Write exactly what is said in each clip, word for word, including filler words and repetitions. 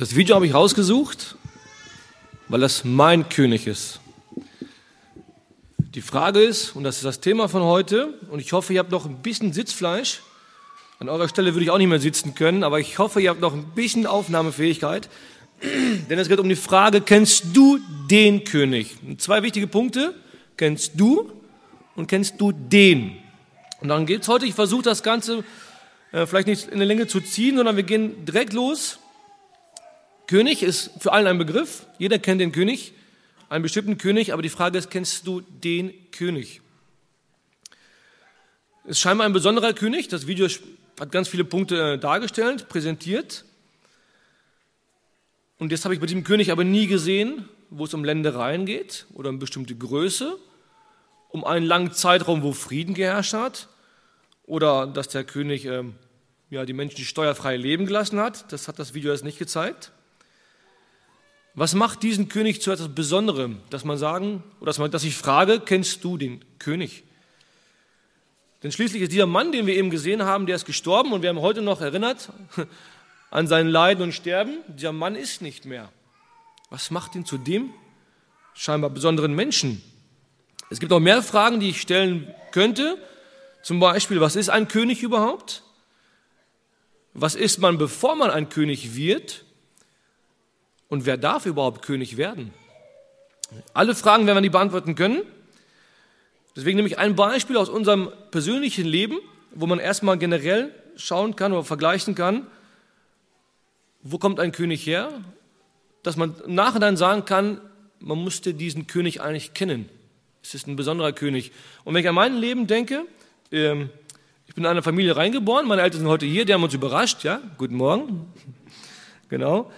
Das Video habe ich rausgesucht, weil das mein König ist. Die Frage ist, und das ist das Thema von heute, und ich hoffe, ihr habt noch ein bisschen Sitzfleisch. An eurer Stelle würde ich auch nicht mehr sitzen können, aber ich hoffe, ihr habt noch ein bisschen Aufnahmefähigkeit. Denn es geht um die Frage, kennst du den König? Und zwei wichtige Punkte, kennst du und kennst du den? Und darum geht es heute. Ich versuche das Ganze äh, vielleicht nicht in der Länge zu ziehen, sondern wir gehen direkt los. König ist für allen ein Begriff, jeder kennt den König, einen bestimmten König, aber die Frage ist, kennst du den König? Es ist scheinbar ein besonderer König, das Video hat ganz viele Punkte dargestellt, präsentiert. Und jetzt habe ich bei diesem König aber nie gesehen, wo es um Ländereien geht oder um bestimmte Größe, um einen langen Zeitraum, wo Frieden geherrscht hat oder dass der König äh, ja, die Menschen steuerfrei leben gelassen hat. Das hat das Video jetzt nicht gezeigt. Was macht diesen König zu etwas Besonderem, dass man sagen, oder dass, man, dass ich frage, kennst du den König? Denn schließlich ist dieser Mann, den wir eben gesehen haben, der ist gestorben und wir haben heute noch erinnert an sein Leiden und Sterben. Dieser Mann ist nicht mehr. Was macht ihn zu dem scheinbar besonderen Menschen? Es gibt noch mehr Fragen, die ich stellen könnte. Zum Beispiel, was ist ein König überhaupt? Was ist man, bevor man ein König wird? Und wer darf überhaupt König werden? Alle Fragen werden wir nicht beantworten können. Deswegen nehme ich ein Beispiel aus unserem persönlichen Leben, wo man erstmal generell schauen kann oder vergleichen kann, wo kommt ein König her, dass man im Nachhinein sagen kann, man musste diesen König eigentlich kennen. Es ist ein besonderer König. Und wenn ich an mein Leben denke, ähm, ich bin in eine Familie reingeboren, meine Eltern sind heute hier, die haben uns überrascht, ja, guten Morgen, genau.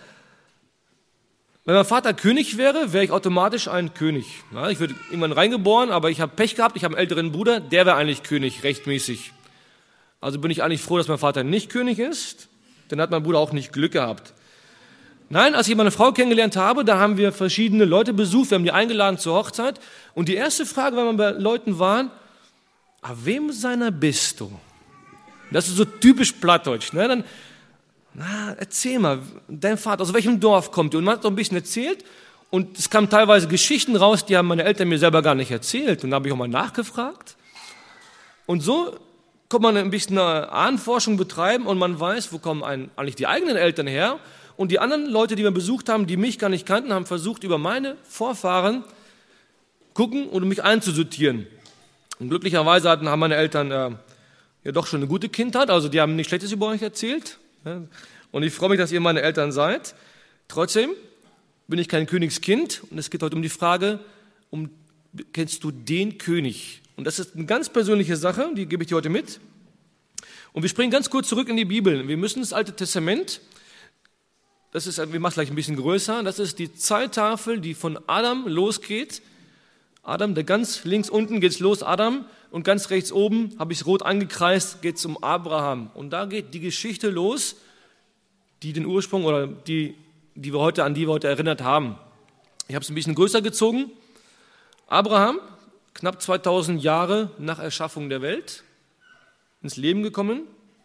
Wenn mein Vater König wäre, wäre ich automatisch ein König. Ja, ich würde irgendwann reingeboren, aber ich habe Pech gehabt, ich habe einen älteren Bruder, der wäre eigentlich König, rechtmäßig. Also bin ich eigentlich froh, dass mein Vater nicht König ist, dann hat mein Bruder auch nicht Glück gehabt. Nein, als ich meine Frau kennengelernt habe, da haben wir verschiedene Leute besucht, wir haben die eingeladen zur Hochzeit und die erste Frage, wenn wir bei Leuten waren, a wem seiner bist du? Das ist so typisch plattdeutsch, ne? Dann Na, erzähl mal, dein Vater, aus welchem Dorf kommt ihr? Und man hat so ein bisschen erzählt und es kamen teilweise Geschichten raus, die haben meine Eltern mir selber gar nicht erzählt. Und da habe ich auch mal nachgefragt. Und so kann man ein bisschen eine Ahnenforschung betreiben und man weiß, wo kommen eigentlich die eigenen Eltern her. Und die anderen Leute, die wir besucht haben, die mich gar nicht kannten, haben versucht, über meine Vorfahren gucken und mich einzusortieren. Und glücklicherweise hatten, haben meine Eltern äh, ja doch schon eine gute Kindheit, also die haben nichts Schlechtes über euch erzählt. Und ich freue mich, dass ihr meine Eltern seid. Trotzdem bin ich kein Königskind und es geht heute um die Frage, um, kennst du den König? Und das ist eine ganz persönliche Sache, die gebe ich dir heute mit. Und wir springen ganz kurz zurück in die Bibel. Wir müssen das Alte Testament, das ist, wir machen es gleich ein bisschen größer, das ist die Zeittafel, die von Adam losgeht. Adam, der ganz links unten geht's los, Adam, und ganz rechts oben habe ich es rot angekreist, geht's um Abraham. Und da geht die Geschichte los, die den Ursprung oder die, die wir heute, an die wir heute erinnert haben. Ich habe es ein bisschen größer gezogen. Abraham, knapp zweitausend Jahre nach Erschaffung der Welt, ins Leben gekommen.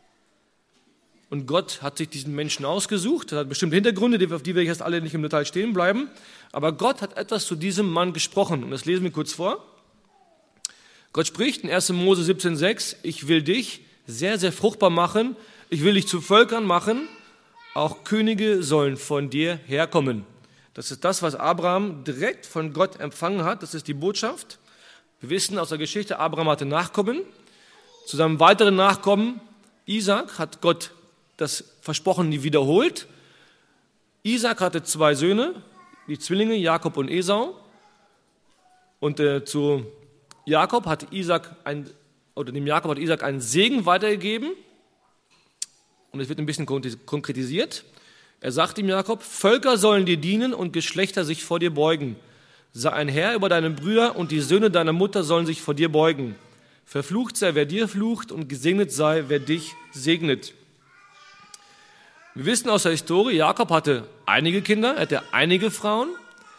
Und Gott hat sich diesen Menschen ausgesucht. Das hat bestimmte Hintergründe, auf die wir jetzt alle nicht im Detail stehen bleiben. Aber Gott hat etwas zu diesem Mann gesprochen. Und das lesen wir kurz vor. Gott spricht in erster Mose siebzehn sechs, ich will dich sehr, sehr fruchtbar machen. Ich will dich zu Völkern machen. Auch Könige sollen von dir herkommen. Das ist das, was Abraham direkt von Gott empfangen hat. Das ist die Botschaft. Wir wissen aus der Geschichte, Abraham hatte Nachkommen. Zu seinem weiteren Nachkommen, Isaak, hat Gott das Versprochene wiederholt. Isaak hatte zwei Söhne, die Zwillinge, Jakob und Esau. Und äh, zu Jakob hat Isaak ein, oder dem Jakob hat Isaak einen Segen weitergegeben. Und es wird ein bisschen konkretisiert. Er sagt ihm Jakob, Völker sollen dir dienen und Geschlechter sich vor dir beugen. Sei ein Herr über deine Brüder und die Söhne deiner Mutter sollen sich vor dir beugen. Verflucht sei, wer dir flucht und gesegnet sei, wer dich segnet. Wir wissen aus der Historie, Jakob hatte einige Kinder, er hatte einige Frauen.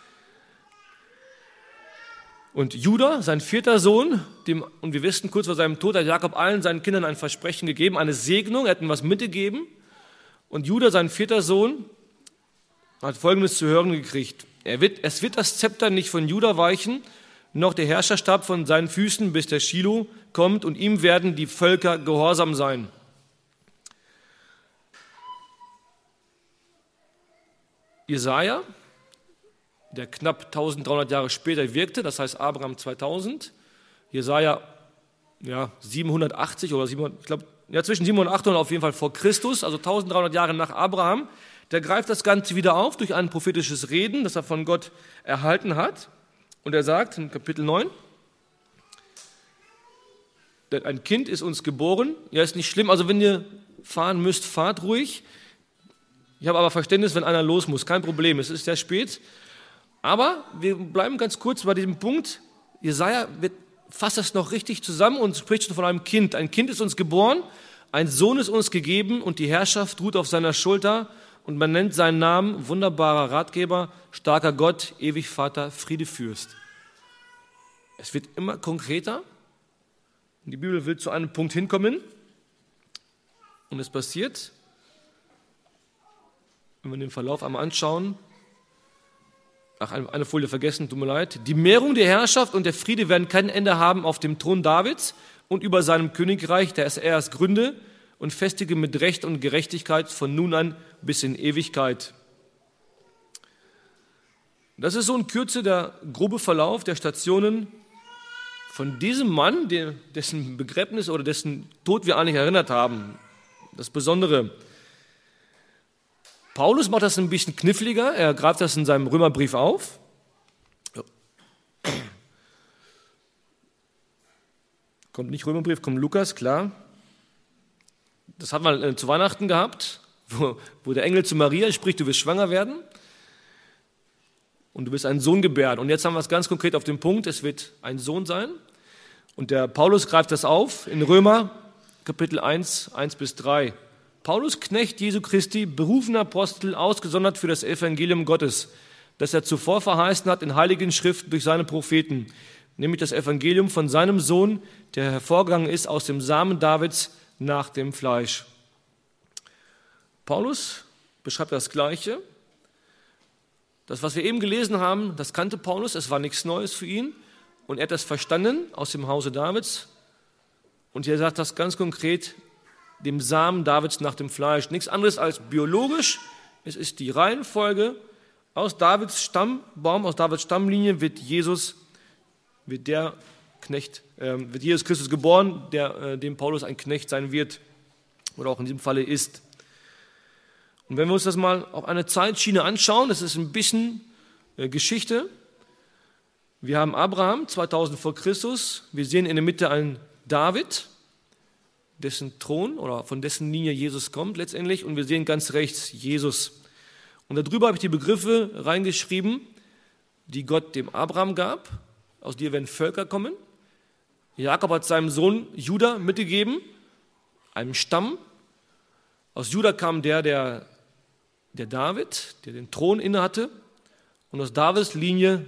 Und Judah, sein vierter Sohn, dem, und wir wissen, kurz vor seinem Tod hat Jakob allen seinen Kindern ein Versprechen gegeben, eine Segnung, er hat ihnen was mitgegeben. Und Judah, sein vierter Sohn, hat Folgendes zu hören gekriegt. Er wird, es wird das Zepter nicht von Juda weichen, noch der Herrscherstab von seinen Füßen, bis der Schilo kommt, und ihm werden die Völker gehorsam sein. Jesaja, der knapp eintausenddreihundert Jahre später wirkte, das heißt Abraham zweitausend, Jesaja ja, siebenhundertachtzig oder siebenhundert, ich glaube, ja, zwischen siebenhundert und achthundert auf jeden Fall vor Christus, also eintausenddreihundert Jahre nach Abraham, der greift das Ganze wieder auf durch ein prophetisches Reden, das er von Gott erhalten hat. Und er sagt in Kapitel neun, denn ein Kind ist uns geboren. Ja, ist nicht schlimm, also wenn ihr fahren müsst, fahrt ruhig. Ich habe aber Verständnis, wenn einer los muss, kein Problem, es ist sehr spät. Aber wir bleiben ganz kurz bei diesem Punkt. Jesaja wird, fasst das noch richtig zusammen und spricht schon von einem Kind. Ein Kind ist uns geboren, ein Sohn ist uns gegeben und die Herrschaft ruht auf seiner Schulter. Und man nennt seinen Namen wunderbarer Ratgeber, starker Gott, ewig Vater, Friedefürst. Es wird immer konkreter. Die Bibel will zu einem Punkt hinkommen. Und es passiert, wenn wir den Verlauf einmal anschauen, ach, eine Folie vergessen, tut mir leid. Die Mehrung der Herrschaft und der Friede werden kein Ende haben auf dem Thron Davids und über seinem Königreich, der es erst gründe und festige mit Recht und Gerechtigkeit von nun an bis in Ewigkeit. Das ist so in Kürze der grobe Verlauf der Stationen von diesem Mann, dessen Begräbnis oder dessen Tod wir eigentlich erinnert haben. Das Besondere. Paulus macht das ein bisschen kniffliger, er greift das in seinem Römerbrief auf. Kommt nicht Römerbrief, kommt Lukas, klar. Das hat man zu Weihnachten gehabt, wo, wo der Engel zu Maria spricht, du wirst schwanger werden und du wirst einen Sohn gebären. Und jetzt haben wir es ganz konkret auf den Punkt, es wird ein Sohn sein. Und der Paulus greift das auf in Römer Kapitel eins, eins bis drei. Paulus, Knecht Jesu Christi, berufener Apostel, ausgesondert für das Evangelium Gottes, das er zuvor verheißen hat in heiligen Schriften durch seine Propheten, nämlich das Evangelium von seinem Sohn, der hervorgegangen ist aus dem Samen Davids nach dem Fleisch. Paulus beschreibt das Gleiche. Das, was wir eben gelesen haben, das kannte Paulus, es war nichts Neues für ihn und er hat das verstanden aus dem Hause Davids und er sagt das ganz konkret, dem Samen Davids nach dem Fleisch. Nichts anderes als biologisch, es ist die Reihenfolge, aus Davids Stammbaum, aus Davids Stammlinie wird Jesus, wird der Knecht, äh, wird Jesus Christus geboren, der, äh, dem Paulus ein Knecht sein wird oder auch in diesem Falle ist. Und wenn wir uns das mal auf eine Zeitschiene anschauen, das ist ein bisschen äh, Geschichte. Wir haben Abraham, zweitausend vor Christus, wir sehen in der Mitte einen David, dessen Thron oder von dessen Linie Jesus kommt letztendlich und wir sehen ganz rechts Jesus. Und darüber habe ich die Begriffe reingeschrieben, die Gott dem Abraham gab, aus dir werden Völker kommen. Jakob hat seinem Sohn Juda mitgegeben, einem Stamm. Aus Juda kam der, der, der David, der den Thron innehatte. Und aus Davids Linie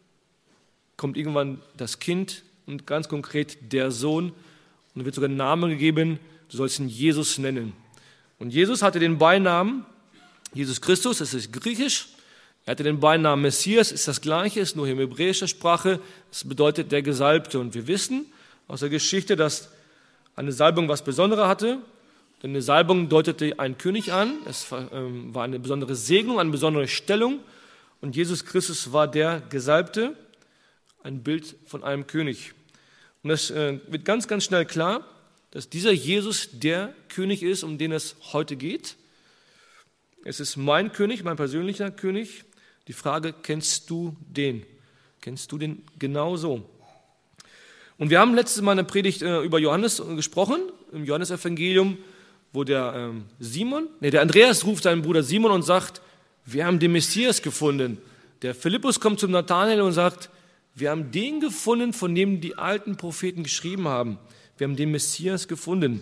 kommt irgendwann das Kind und ganz konkret der Sohn. Und er wird sogar einen Namen gegeben, du sollst ihn Jesus nennen. Und Jesus hatte den Beinamen, Jesus Christus, das ist griechisch. Er hatte den Beinamen Messias, ist das Gleiche, ist nur in hebräischer Sprache. Das bedeutet der Gesalbte. Und wir wissen aus der Geschichte, dass eine Salbung was Besonderes hatte. Denn eine Salbung deutete einen König an. Es war eine besondere Segnung, eine besondere Stellung. Und Jesus Christus war der Gesalbte, ein Bild von einem König. Und das wird ganz, ganz schnell klar, dass dieser Jesus der König ist, um den es heute geht. Es ist mein König, mein persönlicher König. Die Frage, kennst du den? Kennst du den genauso? Und wir haben letztes Mal eine Predigt äh, über Johannes gesprochen, im Johannesevangelium, wo der ähm, Simon, nee, der Andreas ruft seinen Bruder Simon und sagt, wir haben den Messias gefunden. Der Philippus kommt zum Nathanael und sagt, wir haben den gefunden, von dem die alten Propheten geschrieben haben. Wir haben den Messias gefunden.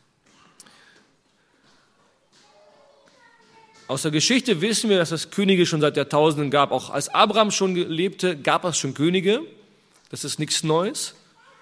Aus der Geschichte wissen wir, dass es Könige schon seit Jahrtausenden gab. Auch als Abraham schon lebte, gab es schon Könige. Das ist nichts Neues.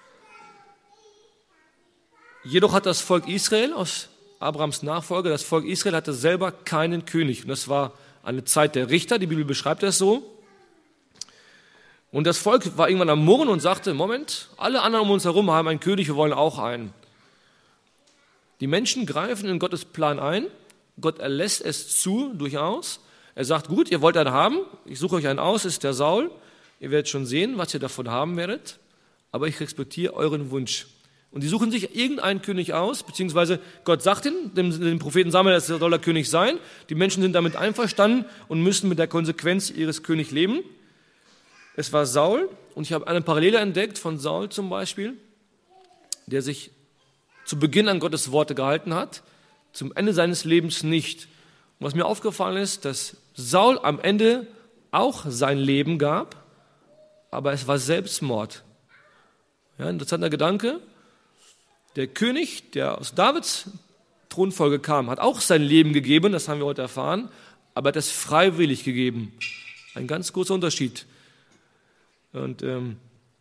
Jedoch hat das Volk Israel, aus Abrahams Nachfolger, das Volk Israel hatte selber keinen König. Und das war eine Zeit der Richter, die Bibel beschreibt das so. Und das Volk war irgendwann am Murren und sagte, Moment, alle anderen um uns herum haben einen König, wir wollen auch einen. Die Menschen greifen in Gottes Plan ein, Gott erlässt es zu, durchaus. Er sagt, gut, ihr wollt einen haben, ich suche euch einen aus, ist der Saul. Ihr werdet schon sehen, was ihr davon haben werdet, aber ich respektiere euren Wunsch. Und die suchen sich irgendeinen König aus, beziehungsweise Gott sagt dem, dem, dem Propheten Samuel, das soll der König sein. Die Menschen sind damit einverstanden und müssen mit der Konsequenz ihres Königs leben. Es war Saul, und ich habe eine Parallele entdeckt von Saul zum Beispiel, der sich zu Beginn an Gottes Worte gehalten hat, zum Ende seines Lebens nicht. Und was mir aufgefallen ist, dass Saul am Ende auch sein Leben gab, aber es war Selbstmord. Ja, interessanter Gedanke. Der König, der aus Davids Thronfolge kam, hat auch sein Leben gegeben, das haben wir heute erfahren, aber er hat es freiwillig gegeben. Ein ganz großer Unterschied. Und ähm,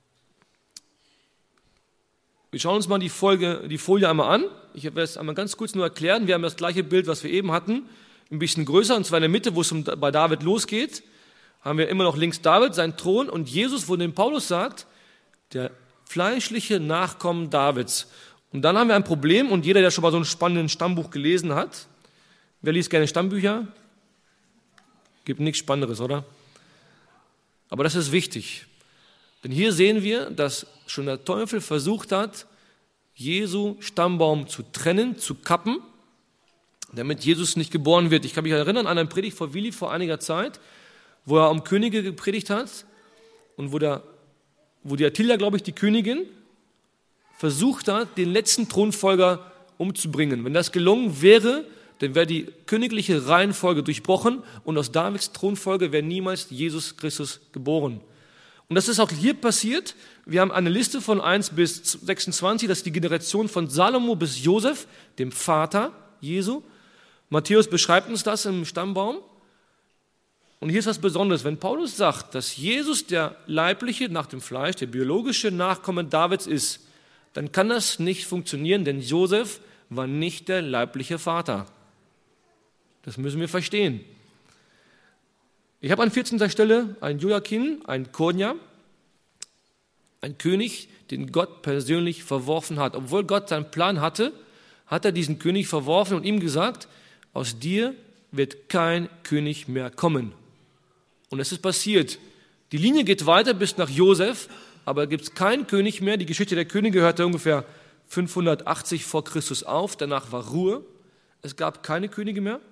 wir schauen uns mal die, Folge, die Folie einmal an. Ich werde es einmal ganz kurz nur erklären. Wir haben das gleiche Bild, was wir eben hatten, ein bisschen größer, und zwar in der Mitte, wo es um, bei David losgeht, haben wir immer noch links David, sein Thron, und Jesus, wo dem Paulus sagt, der fleischliche Nachkommen Davids. Und dann haben wir ein Problem, und jeder, der schon mal so ein spannendes Stammbuch gelesen hat, wer liest gerne Stammbücher? Gibt nichts Spannenderes, oder? Aber das ist wichtig. Denn hier sehen wir, dass schon der Teufel versucht hat, Jesu Stammbaum zu trennen, zu kappen, damit Jesus nicht geboren wird. Ich kann mich erinnern an eine Predigt von Willi vor einiger Zeit, wo er um Könige gepredigt hat und wo, der, wo die Attila, glaube ich, die Königin, versucht hat, den letzten Thronfolger umzubringen. Wenn das gelungen wäre, dann wäre die königliche Reihenfolge durchbrochen und aus Davids Thronfolge wäre niemals Jesus Christus geboren. Und das ist auch hier passiert. Wir haben eine Liste von eins bis sechsundzwanzig, das ist die Generation von Salomo bis Josef, dem Vater Jesu. Matthäus beschreibt uns das im Stammbaum. Und hier ist was Besonderes, wenn Paulus sagt, dass Jesus der leibliche, nach dem Fleisch, der biologische Nachkomme Davids ist, dann kann das nicht funktionieren, denn Josef war nicht der leibliche Vater. Das müssen wir verstehen. Ich habe an vierzehnter Stelle einen Joachim, einen Konja, einen König, den Gott persönlich verworfen hat. Obwohl Gott seinen Plan hatte, hat er diesen König verworfen und ihm gesagt, aus dir wird kein König mehr kommen. Und es ist passiert. Die Linie geht weiter bis nach Josef, aber gibt es keinen König mehr. Die Geschichte der Könige hörte ungefähr fünfhundertachtzig vor Christus auf. Danach war Ruhe. Es gab keine Könige mehr.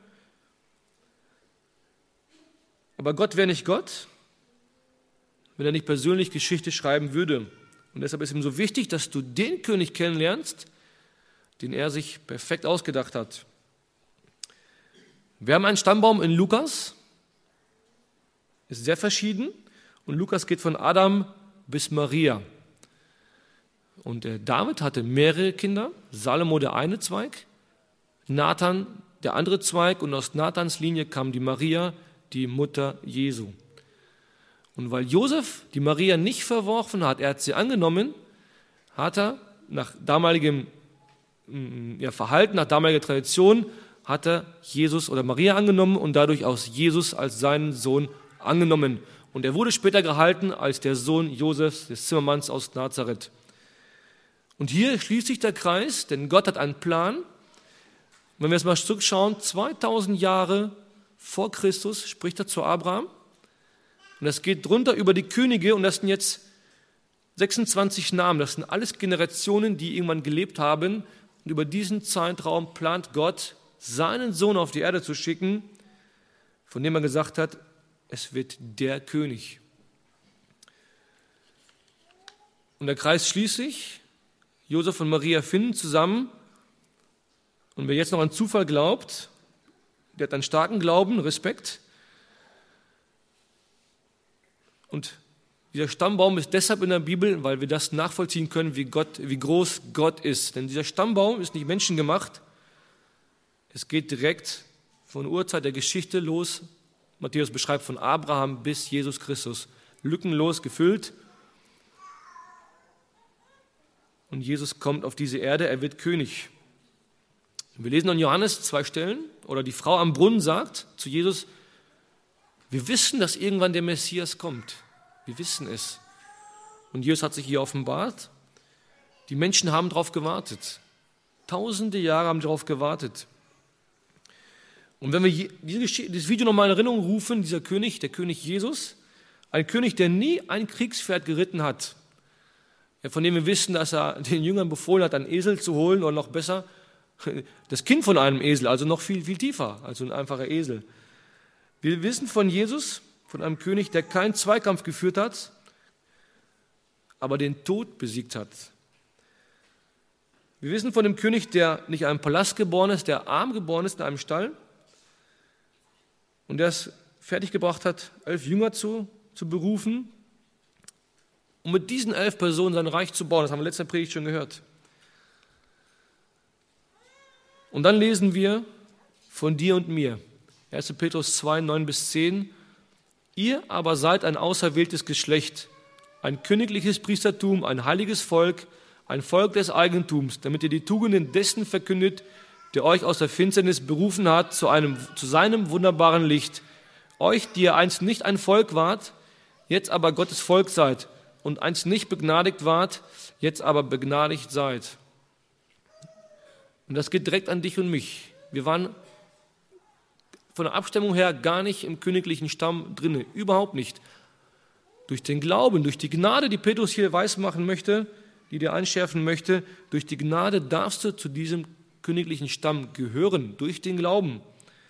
Aber Gott wäre nicht Gott, wenn er nicht persönlich Geschichte schreiben würde. Und deshalb ist ihm so wichtig, dass du den König kennenlernst, den er sich perfekt ausgedacht hat. Wir haben einen Stammbaum in Lukas, ist sehr verschieden. Und Lukas geht von Adam bis Maria. Und der David hatte mehrere Kinder, Salomo der eine Zweig, Nathan der andere Zweig, und aus Nathans Linie kam die Maria, die Mutter Jesu. Und weil Josef die Maria nicht verworfen hat, er hat sie angenommen, hat er nach damaligem ja, Verhalten, nach damaliger Tradition, hat er Jesus oder Maria angenommen und dadurch aus Jesus als seinen Sohn angenommen. Und er wurde später gehalten als der Sohn Josefs, des Zimmermanns aus Nazareth. Und hier schließt sich der Kreis, denn Gott hat einen Plan. Wenn wir jetzt mal zurückschauen, zweitausend Jahre vor Christus spricht er zu Abraham. Und das geht drunter über die Könige, und das sind jetzt sechsundzwanzig Namen. Das sind alles Generationen, die irgendwann gelebt haben. Und über diesen Zeitraum plant Gott, seinen Sohn auf die Erde zu schicken, von dem er gesagt hat, es wird der König. Und der Kreis schließt sich. Josef und Maria finden zusammen. Und wer jetzt noch an Zufall glaubt, der hat einen starken Glauben, Respekt. Und dieser Stammbaum ist deshalb in der Bibel, weil wir das nachvollziehen können, wie, Gott, wie groß Gott ist. Denn dieser Stammbaum ist nicht menschengemacht. Es geht direkt von Urzeit der Geschichte los. Matthäus beschreibt von Abraham bis Jesus Christus. Lückenlos gefüllt. Und Jesus kommt auf diese Erde, er wird König. Wir lesen in Johannes zwei Stellen, oder die Frau am Brunnen sagt zu Jesus, Wir wissen, dass irgendwann der Messias kommt. Wir wissen es. Und Jesus hat sich hier offenbart. Die Menschen haben darauf gewartet. Tausende Jahre haben darauf gewartet. Und wenn wir dieses Video nochmal in Erinnerung rufen, dieser König, der König Jesus, ein König, der nie ein Kriegspferd geritten hat, von dem wir wissen, dass er den Jüngern befohlen hat, einen Esel zu holen oder noch besser, das Kind von einem Esel, also noch viel, viel tiefer als ein einfacher Esel. Wir wissen von Jesus, von einem König, der keinen Zweikampf geführt hat, aber den Tod besiegt hat. Wir wissen von dem König, der nicht in einem Palast geboren ist, der arm geboren ist in einem Stall und der es fertiggebracht hat, elf Jünger zu, zu berufen, um mit diesen elf Personen sein Reich zu bauen. Das haben wir letzte Predigt schon gehört. Und dann lesen wir von dir und mir. erster Petrus zwei, neun bis zehn. Ihr aber seid ein auserwähltes Geschlecht, ein königliches Priestertum, ein heiliges Volk, ein Volk des Eigentums, damit ihr die Tugenden dessen verkündet, der euch aus der Finsternis berufen hat zu, einem, zu seinem wunderbaren Licht. Euch, die ihr einst nicht ein Volk wart, jetzt aber Gottes Volk seid und einst nicht begnadigt wart, jetzt aber begnadigt seid. Und das geht direkt an dich und mich. Wir waren von der Abstammung her gar nicht im königlichen Stamm drinne, überhaupt nicht. Durch den Glauben, durch die Gnade, die Petrus hier weismachen möchte, die dir einschärfen möchte, durch die Gnade darfst du zu diesem königlichen Stamm gehören, durch den Glauben.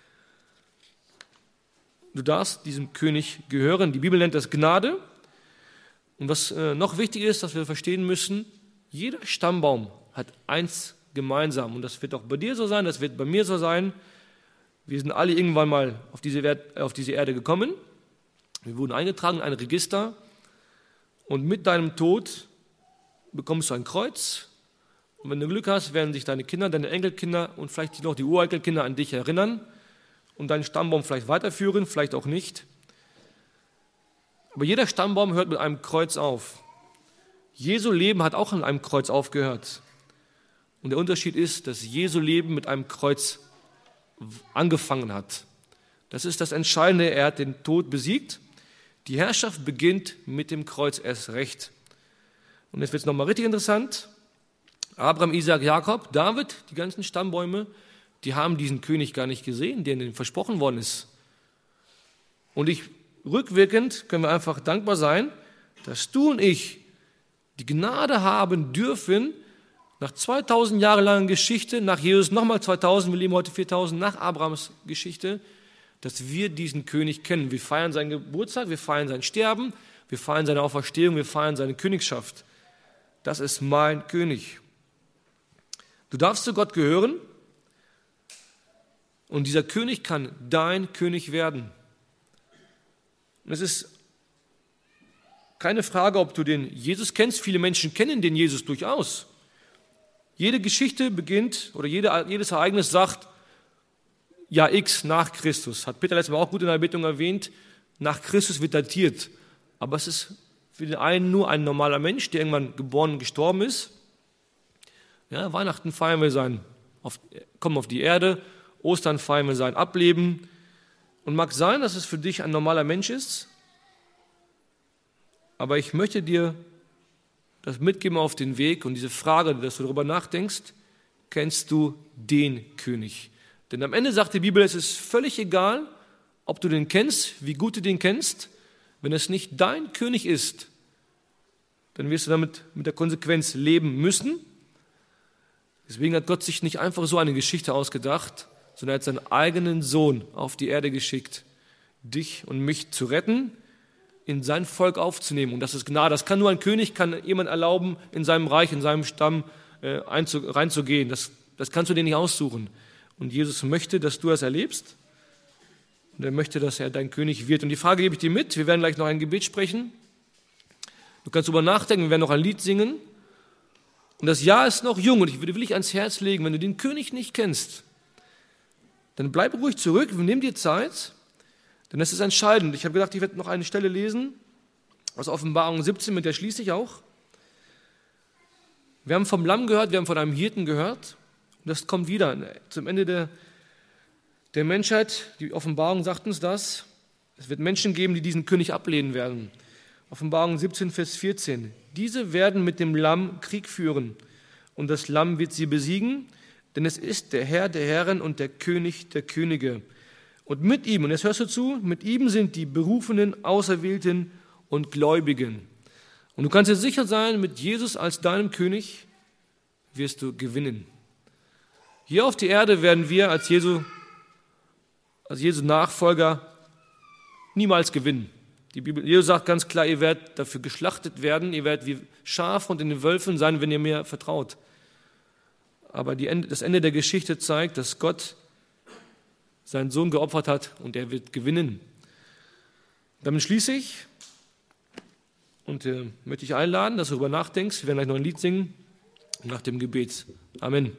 Du darfst diesem König gehören. Die Bibel nennt das Gnade. Und was äh, noch wichtig ist, dass wir verstehen müssen, jeder Stammbaum hat eins gemeinsam. Und das wird auch bei dir so sein, das wird bei mir so sein. Wir sind alle irgendwann mal auf diese, Wert, auf diese Erde gekommen. Wir wurden eingetragen in ein Register. Und mit deinem Tod bekommst du ein Kreuz. Und wenn du Glück hast, werden sich deine Kinder, deine Enkelkinder und vielleicht noch die Urenkelkinder an dich erinnern und deinen Stammbaum vielleicht weiterführen, vielleicht auch nicht. Aber jeder Stammbaum hört mit einem Kreuz auf. Jesu Leben hat auch an einem Kreuz aufgehört. Und der Unterschied ist, dass Jesu Leben mit einem Kreuz angefangen hat. Das ist das Entscheidende. Er hat den Tod besiegt. Die Herrschaft beginnt mit dem Kreuz erst recht. Und jetzt wird es nochmal richtig interessant. Abraham, Isaak, Jakob, David, die ganzen Stammbäume, die haben diesen König gar nicht gesehen, der ihnen versprochen worden ist. Und ich, rückwirkend können wir einfach dankbar sein, dass du und ich die Gnade haben dürfen, nach zweitausend Jahre langer Geschichte, nach Jesus nochmal zweitausend, wir leben heute viertausend, nach Abrahams Geschichte, dass wir diesen König kennen. Wir feiern seinen Geburtstag, wir feiern sein Sterben, wir feiern seine Auferstehung, wir feiern seine Königschaft. Das ist mein König. Du darfst zu Gott gehören und dieser König kann dein König werden. Und es ist keine Frage, ob du den Jesus kennst. Viele Menschen kennen den Jesus durchaus. Jede Geschichte beginnt oder jede, jedes Ereignis sagt, Jahr X nach Christus. Hat Peter letztes Mal auch gut in der Erbittung erwähnt. Nach Christus wird datiert. Aber es ist für den einen nur ein normaler Mensch, der irgendwann geboren und gestorben ist. Ja, Weihnachten feiern wir sein, auf, kommen auf die Erde. Ostern feiern wir sein Ableben. Und mag sein, dass es für dich ein normaler Mensch ist. Aber ich möchte dir das mitgeben auf den Weg und diese Frage, dass du darüber nachdenkst, kennst du den König? Denn am Ende sagt die Bibel, es ist völlig egal, ob du den kennst, wie gut du den kennst. Wenn es nicht dein König ist, dann wirst du damit mit der Konsequenz leben müssen. Deswegen hat Gott sich nicht einfach so eine Geschichte ausgedacht, sondern er hat seinen eigenen Sohn auf die Erde geschickt, dich und mich zu retten, in sein Volk aufzunehmen. Und das ist Gnade. Das kann nur ein König, kann jemand erlauben, in seinem Reich, in seinem Stamm äh, einzu, reinzugehen. Das, das kannst du dir nicht aussuchen. Und Jesus möchte, dass du das erlebst. Und er möchte, dass er dein König wird. Und die Frage gebe ich dir mit. Wir werden gleich noch ein Gebet sprechen. Du kannst darüber nachdenken. Wir werden noch ein Lied singen. Und das Jahr ist noch jung. Und ich würde wirklich ans Herz legen, wenn du den König nicht kennst, dann bleib ruhig zurück. Nimm dir Zeit. Denn das ist entscheidend. Ich habe gedacht, ich werde noch eine Stelle lesen aus Offenbarung siebzehn, mit der schließe ich auch. Wir haben vom Lamm gehört, wir haben von einem Hirten gehört. Und das kommt wieder zum Ende der, der Menschheit. Die Offenbarung sagt uns das. Es wird Menschen geben, die diesen König ablehnen werden. Offenbarung siebzehn, Vers vierzehn. Diese werden mit dem Lamm Krieg führen und das Lamm wird sie besiegen, denn es ist der Herr der Herren und der König der Könige. Und mit ihm, und jetzt hörst du zu, mit ihm sind die Berufenen, Auserwählten und Gläubigen. Und du kannst dir sicher sein, mit Jesus als deinem König wirst du gewinnen. Hier auf der Erde werden wir als Jesu, als Jesu Nachfolger niemals gewinnen. Die Bibel, Jesus sagt ganz klar, ihr werdet dafür geschlachtet werden, ihr werdet wie Schafe unter den Wölfen sein, wenn ihr mir vertraut. Aber die Ende, das Ende der Geschichte zeigt, dass Gott seinen Sohn geopfert hat und er wird gewinnen. Damit schließe ich und äh, möchte ich einladen, dass du darüber nachdenkst. Wir werden gleich noch ein Lied singen nach dem Gebet. Amen.